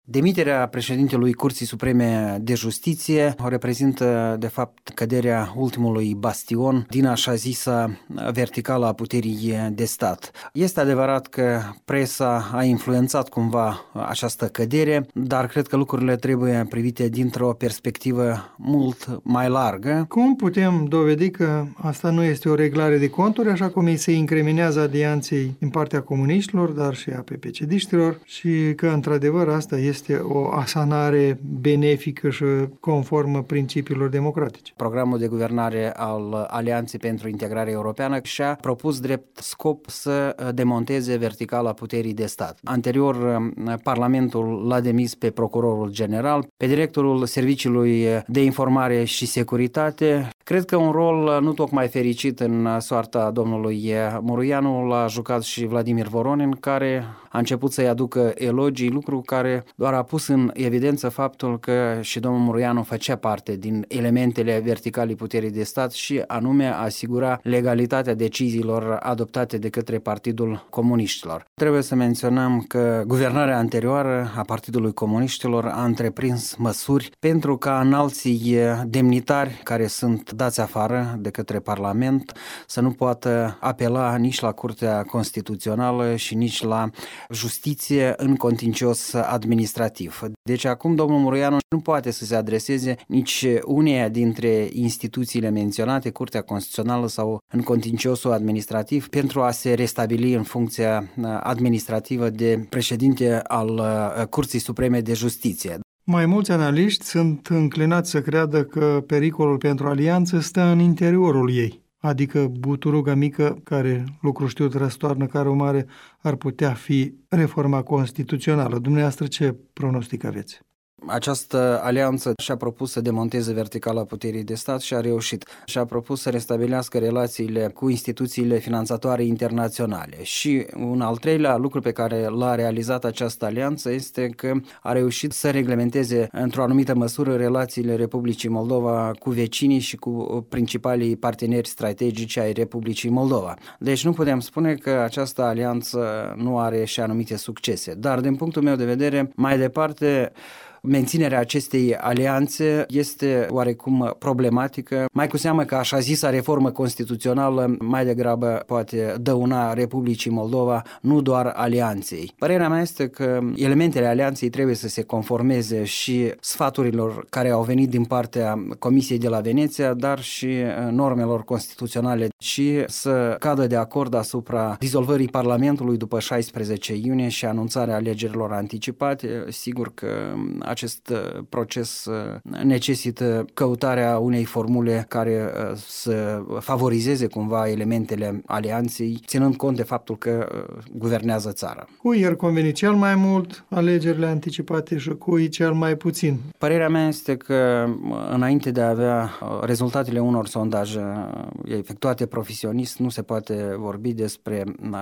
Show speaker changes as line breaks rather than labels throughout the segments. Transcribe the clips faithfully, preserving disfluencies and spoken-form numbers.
Demiterea președintelui Curții Supreme de Justiție o reprezintă, de fapt, căderea ultimului bastion din așa zisa verticală a puterii de stat. Este adevărat că presa a influențat cumva această cădere, dar cred că lucrurile trebuie privite dintr-o perspectivă mult mai largă.
Cum putem dovedi că asta nu este o reglare de conturi, așa cum îi se incriminează alianței din partea comuniștilor, dar și a P P C-diștilor, și că, într-adevăr, asta este este o asanare benefică și conformă principiilor democratice.
Programul de guvernare al Alianței pentru Integrare Europeană și-a propus drept scop să demonteze verticala puterii de stat. Anterior, Parlamentul l-a demis pe procurorul general, pe directorul Serviciului de Informare și Securitate. Cred că un rol nu tocmai fericit în soarta domnului Mureanu l-a jucat și Vladimir Voronin, care a început să-i aducă elogii, lucru care doar a pus în evidență faptul că și domnul Mureanu făcea parte din elementele verticalii puterii de stat și anume asigura legalitatea deciziilor adoptate de către Partidul Comuniștilor. Trebuie să menționăm că guvernarea anterioară a Partidului Comuniștilor a întreprins măsuri pentru ca înalții demnitari care sunt dați afară de către Parlament să nu poată apela nici la Curtea Constituțională și nici la justiție în contencios administrativ. Deci acum domnul Mureanu nu poate să se adreseze nici uneia dintre instituțiile menționate, Curtea Constituțională sau în contenciosul administrativ, pentru a se restabili în funcția administrativă de președinte al Curții Supreme de Justiție.
Mai mulți analiști sunt înclinați să creadă că pericolul pentru alianță stă în interiorul ei, adică buturuga mică care, lucru știut, răstoarnă care o mare, ar putea fi reforma constituțională. Dumneavoastră, ce pronostic aveți?
Această alianță și-a propus să demonteze verticala puterii de stat și a reușit. Și-a propus să restabilească relațiile cu instituțiile finanțatoare internaționale. Și un al treilea lucru pe care l-a realizat această alianță este că a reușit să reglementeze într-o anumită măsură relațiile Republicii Moldova cu vecinii și cu principalii parteneri strategici ai Republicii Moldova. Deci nu putem spune că această alianță nu are și anumite succese. Dar din punctul meu de vedere, mai departe, menținerea acestei alianțe este oarecum problematică, mai cu seamă că așa zisa reformă constituțională mai degrabă poate dăuna Republicii Moldova, nu doar alianței. Părerea mea este că elementele alianței trebuie să se conformeze și sfaturilor care au venit din partea Comisiei de la Veneția, dar și normelor constituționale și să cadă de acord asupra dizolvării Parlamentului după șaisprezece iunie și anunțarea alegerilor anticipate. Sigur că acest proces necesită căutarea unei formule care să favorizeze cumva elementele alianței, ținând cont de faptul că guvernează țara.
Cui i-ar conveni cel mai mult alegerile anticipate și cui cel mai puțin?
Părerea mea este că înainte de a avea rezultatele unor sondaje efectuate profesionist, nu se poate vorbi despre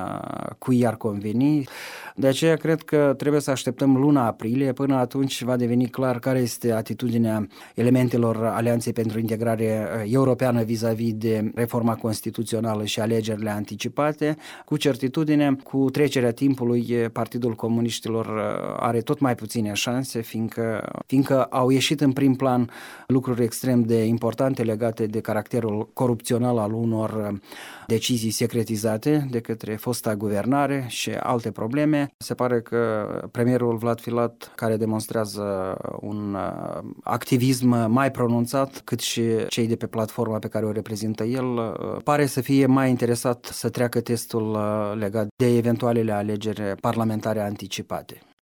cui i-ar conveni. De aceea cred că trebuie să așteptăm luna aprilie, până atunci va deveni clar care este atitudinea elementelor Alianței pentru Integrare Europeană vis-a-vis de reforma constituțională și alegerile anticipate. Cu certitudine, cu trecerea timpului, Partidul Comuniștilor are tot mai puține șanse, fiindcă, fiindcă au ieșit în prim plan lucruri extrem de importante legate de caracterul corupțional al unor decizii secretizate de către fosta guvernare și alte probleme. Se pare că premierul Vlad Filat, care demonstrează un activism mai pronunțat, cât și cei de pe platforma pe care o reprezintă el, pare să fie mai interesat să treacă testul legat de eventualele alegeri parlamentare anticipate.